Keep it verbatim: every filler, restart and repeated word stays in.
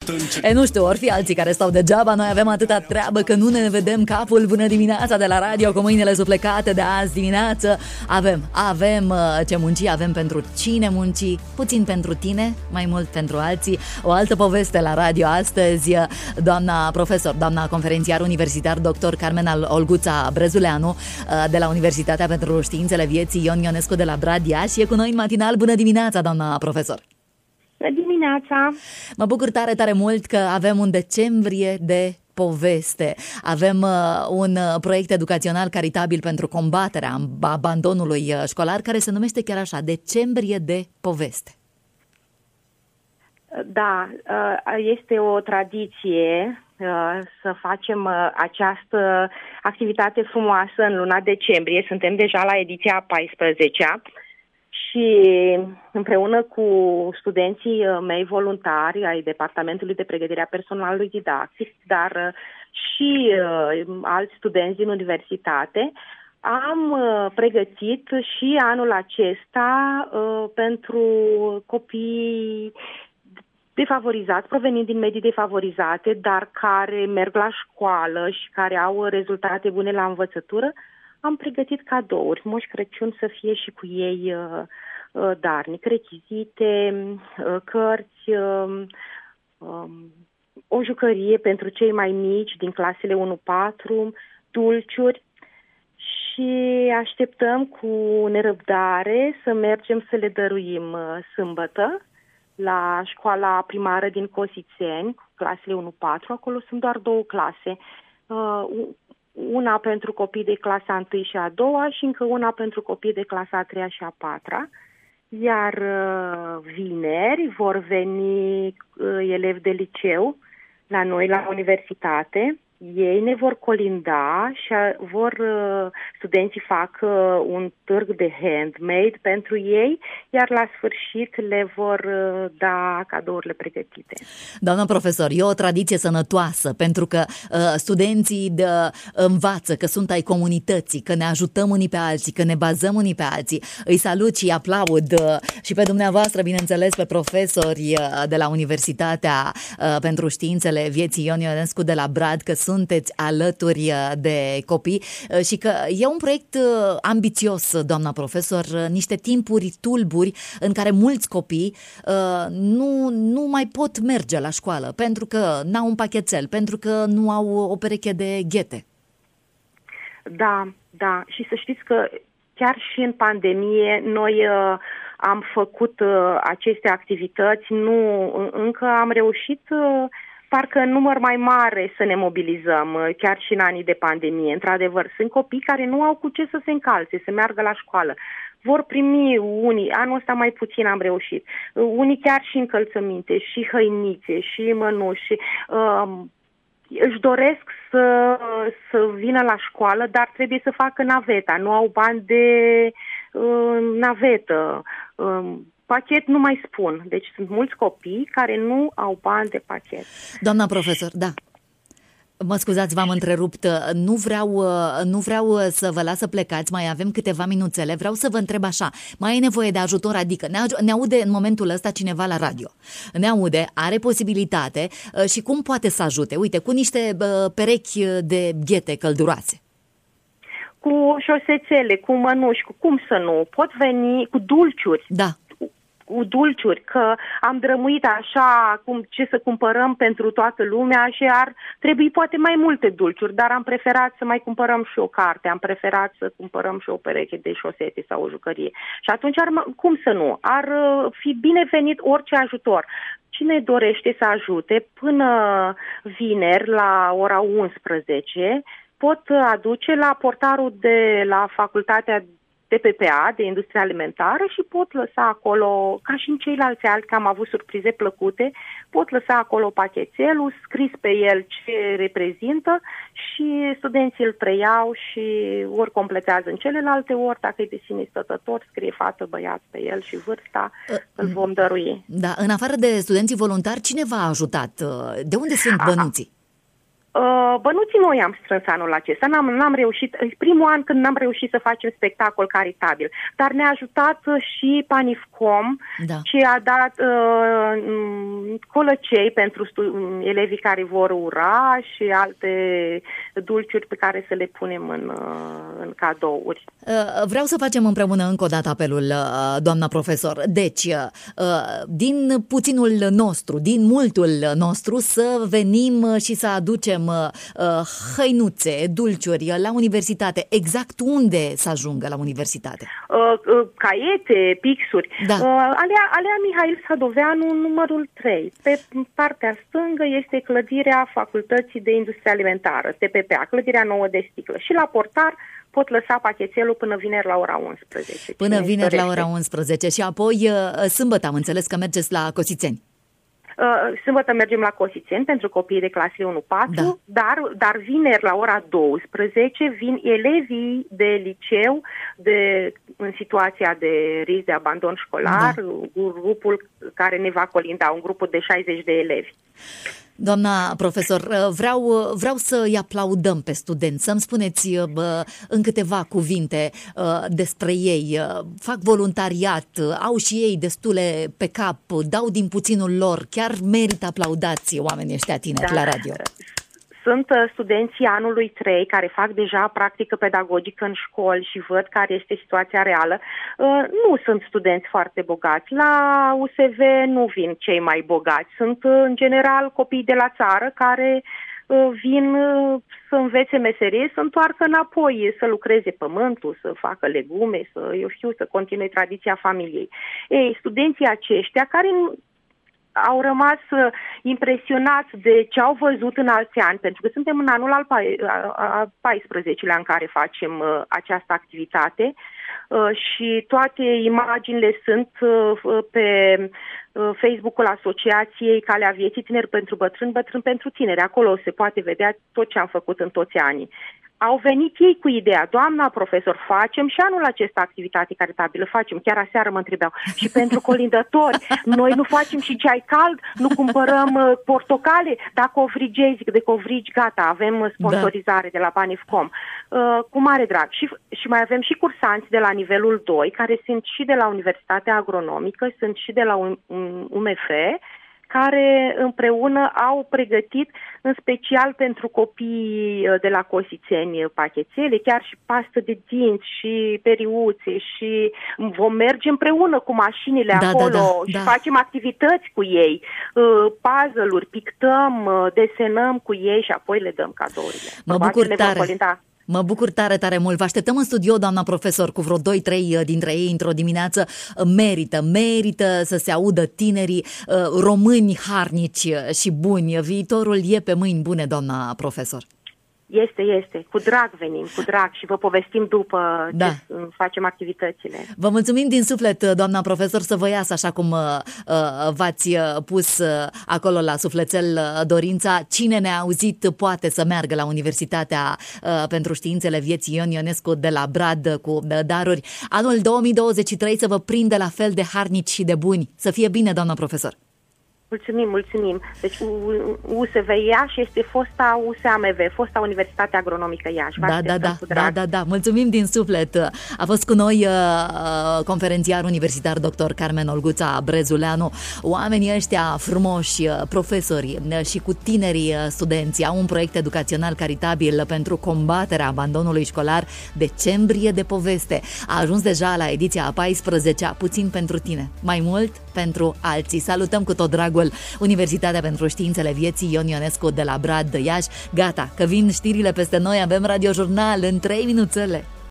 E, nu știu, or fi alții care stau degeaba. Noi avem atâta treabă că nu ne vedem capul. Bună dimineața de la radio cu mâinile suplecate de azi dimineață. Avem, avem ce munci, avem pentru cine munci, puțin pentru tine, mai mult pentru alții. O altă poveste la radio astăzi. Doamna profesor, doamna conferențiar universitar doctor Carmen Olguța Brezuleanu de la Universitatea pentru Științele Vieții Ion Ionescu de la Brad Iași e cu noi în matinal. Bună dimineața, doamna profesor! Bună dimineața! Mă bucur tare, tare mult că avem un decembrie de poveste. Avem uh, un uh, proiect educațional caritabil pentru combaterea abandonului uh, școlar care se numește chiar așa, Decembrie de poveste. Da, uh, este o tradiție uh, să facem uh, această activitate frumoasă în luna decembrie. Suntem deja la ediția a paisprezecea. Și împreună cu studenții mei voluntari ai Departamentului de Pregătire a Personalului Didactic, dar și uh, alți studenți din universitate, am uh, pregătit și anul acesta uh, pentru copii defavorizați, provenind din medii defavorizate, dar care merg la școală și care au rezultate bune la învățătură. Am pregătit cadouri, Moș Crăciun să fie și cu ei uh, uh, darnic, rechizite, uh, cărți, uh, um, o jucărie pentru cei mai mici din clasele unu patru, dulciuri și așteptăm cu nerăbdare să mergem să le dăruim uh, sâmbătă la școala primară din Cosițeni, clasele unu patru, acolo sunt doar două clase, uh, una pentru copii de clasa întâi și a doua și încă una pentru copii de clasa a treia și a patra. Iar vineri vor veni elevi de liceu la noi, la universitate. Ei ne vor colinda și vor, studenții fac un târg de handmade pentru ei, iar la sfârșit le vor da cadourile pregătite. Doamna profesor, e o tradiție sănătoasă pentru că uh, studenții de, învață că sunt ai comunității, că ne ajutăm unii pe alții, că ne bazăm unii pe alții. Îi salut și aplaud uh, și pe dumneavoastră, bineînțeles, pe profesori uh, de la Universitatea uh, pentru Științele Vieții Ion Ionescu de la Brad, că sunteți alături de copii și că e un proiect ambițios, doamna profesor, niște timpuri tulburi în care mulți copii nu, nu mai pot merge la școală pentru că n-au un pachetel, pentru că nu au o pereche de ghete. Da, da. Și să știți că chiar și în pandemie noi uh, am făcut uh, aceste activități, nu, încă am reușit uh, parcă în număr mai mare să ne mobilizăm, chiar și în anii de pandemie. Într-adevăr, sunt copii care nu au cu ce să se încalțe, să meargă la școală. Vor primi unii, anul ăsta mai puțin am reușit, unii chiar și încălțăminte, și hăinițe, și mănuși. Uh, își doresc să, să vină la școală, dar trebuie să facă naveta. Nu au bani de uh, navetă. Uh, Pachet nu mai spun. Deci sunt mulți copii care nu au bani de pachet. Doamna profesor, da. Mă scuzați, v-am întrerupt. Nu vreau, nu vreau să vă las să plecați, mai avem câteva minuțele. Vreau să vă întreb așa, mai e nevoie de ajutor? Adică ne, ne aude în momentul ăsta cineva la radio. Ne aude, are posibilitate și cum poate să ajute? Uite, cu niște perechi de ghete călduroase. Cu șosețele, cu mănuși, cu cum să nu? Pot veni cu dulciuri. Da. Cu dulciuri, că am drămuit așa cum ce să cumpărăm pentru toată lumea și ar trebui poate mai multe dulciuri, dar am preferat să mai cumpărăm și o carte, am preferat să cumpărăm și o pereche de șosete sau o jucărie. Și atunci, ar, cum să nu? Ar fi binevenit orice ajutor. Cine dorește să ajute, până vineri la ora unsprezece pot aduce la portarul de la Facultatea de P P A, de Industrie Alimentară, și pot lăsa acolo, ca și în ceilalți alți, că am avut surprize plăcute, pot lăsa acolo pachetelul, scris pe el ce reprezintă și studenții îl preiau și ori completează în celelalte, ori, dacă e de sine stătător, scrie fată, băiat pe el și vârsta, uh, îl vom dărui. Da, în afară de studenții voluntari, cine v-a ajutat? De unde sunt bănuții? Uh, bănuții noi am strâns anul acesta, n-am, n-am reușit, primul an când n-am reușit să facem spectacol caritabil, dar ne-a ajutat și Panifcom, da. Și a dat uh, colăcei pentru stu- elevii care vor ura și alte dulciuri pe care să le punem în, uh, în cadouri. Uh, vreau să facem împreună încă o dată apelul, uh, doamna profesor. Deci, uh, din puținul nostru, din multul nostru, să venim și să aducem hăinuțe, dulciuri la universitate. Exact unde să ajungă la universitate? Uh, uh, caiete, pixuri. Da. Uh, alea, alea Mihail Sadoveanu, numărul trei. Pe partea stângă este clădirea Facultății de Industrie Alimentară, T P P A, clădirea nouă de sticlă. Și la portar pot lăsa pachetelul până vineri la ora unsprezece. Până vineri la ora unsprezece. Și apoi, sâmbătă, am înțeles că mergeți la Cosițeni. Sâmbătă mergem la Cosițeni pentru copiii de clasele unu patru, da. dar, dar vineri la ora douăsprezece vin elevii de liceu de, în situația de risc de abandon școlar, da. Grupul care ne va colinda, un grup de șaizeci de elevi. Doamna profesor, vreau, vreau să-i aplaudăm pe studenți, să-mi spuneți bă, în câteva cuvinte uh, despre ei. Fac voluntariat, au și ei destule pe cap, dau din puținul lor, chiar merită aplaudați oamenii ăștia tineri da. La radio. Sunt studenții anului trei care fac deja practică pedagogică în școli și văd care este situația reală. Nu sunt studenți foarte bogați. La U S V nu vin cei mai bogați. Sunt în general copii de la țară care vin să învețe meserie, să întoarcă înapoi, să lucreze pământul, să facă legume, să, eu știu, să continue tradiția familiei. Ei, studenții aceștia care au rămas impresionați de ce au văzut în alți ani, pentru că suntem în anul al paisprezecelea în care facem uh, această activitate uh, și toate imaginile sunt uh, pe uh, Facebook-ul Asociației Calea Vieții, Tineri pentru Bătrâni, Bătrâni pentru Tineri. Acolo se poate vedea tot ce am făcut în toți anii. Au venit ei cu ideea, doamna profesor, facem și anul acesta activitate caritabilă, facem, chiar aseară mă întrebeau, și pentru colindători, noi nu facem și ceai cald, nu cumpărăm uh, portocale, dar covrigei, zic, de covrigi, gata, avem sponsorizare da. De la Panifcom, uh, cu mare drag. Și, și mai avem și cursanți de la nivelul doi, care sunt și de la Universitatea Agronomică, sunt și de la U M F, care împreună au pregătit în special pentru copii de la Cosițeni pachetele, chiar și pastă de dinți și periuțe și vom merge împreună cu mașinile da, acolo da, da, și da. Facem activități cu ei, puzzle-uri, pictăm, desenăm cu ei și apoi le dăm cadourile. Mă bucur tare. Mă bucur tare, tare mult. Vă așteptăm în studio, doamna profesor, cu vreo doi trei dintre ei într-o dimineață. Merită, merită să se audă tinerii români harnici și buni. Viitorul e pe mâini bune, doamna profesor. Este, este. Cu drag venim, cu drag și vă povestim după da. Ce facem activitățile. Vă mulțumim din suflet, doamna profesor, să vă iasă așa cum uh, v-ați pus uh, acolo la sufletel uh, dorința. Cine ne-a auzit poate să meargă la Universitatea uh, pentru Științele Vieții Ion Ionescu de la Brad cu uh, daruri. Anul două mii douăzeci și trei să vă prindă la fel de harnici și de buni. Să fie bine, doamna profesor. Mulțumim, mulțumim. Deci U S V Iași este fosta U S A M V, fosta Universitate Agronomică Iași. Da, da, da, da, da, da. Mulțumim din suflet. A fost cu noi uh, conferențiar universitar doctor Carmen Olguța Brezuleanu. Oamenii ăștia frumoși, profesori și cu tinerii studenți au un proiect educațional caritabil pentru combaterea abandonului școlar, Decembrie de poveste. A ajuns deja la ediția a paisprezecea, puțin pentru tine, mai mult pentru alții. Salutăm cu tot dragul Universitatea pentru Științele Vieții Ion Ionescu de la Brad, Iași. Gata, că vin știrile peste noi, avem radiojurnal în trei minuțele.